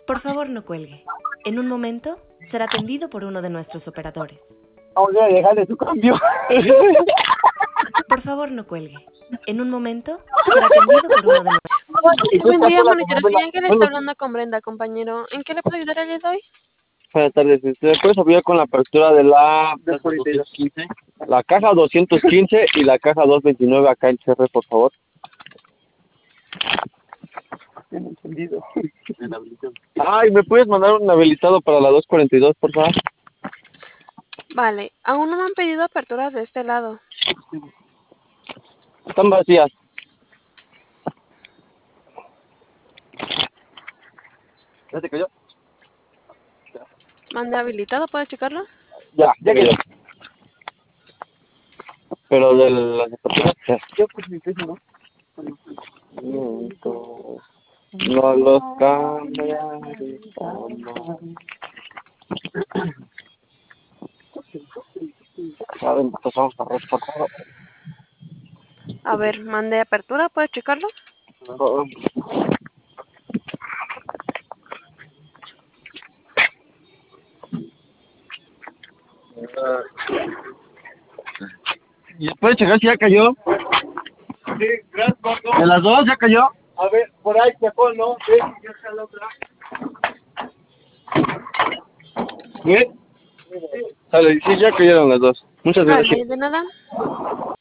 Por favor, no cuelgue. En un momento será atendido por uno de nuestros operadores. Vamos a dejarle su cambio. Por favor, no cuelgue. En un momento será atendido por uno de nuestros. Buen día, monitores. Ángel está hablando con Brenda, compañero. ¿En qué le puedo ayudar el día de hoy? Buenas tardes. ¿Me puedes apoyar con la apertura de la caja 215? La caja 215 y la caja 229 acá en CR, por favor. Bien entendido. Ay, ¿me puedes mandar un habilitado para la 242, por favor? Vale, aún no me han pedido aperturas de este lado. Están vacías. ¿Ya te cayó? Mande habilitado, ¿puedes checarlo? Ya cayó. Pero de las aperturas, ya. Yo pues mi peso, ¿no? No los cambiaré jamás. Saben, pasamos a respetar. A ver, mande apertura, ¿puedes checarlo? ¿Y puedes checar si ya cayó? Sí, gracias, Marco. ¿De las dos ya cayó? A ver, por ahí sacó, ¿no? Sí, ya está la otra. ¿Bien? Sale, sí, ya cayeron las dos. Muchas gracias. Vale, de nada.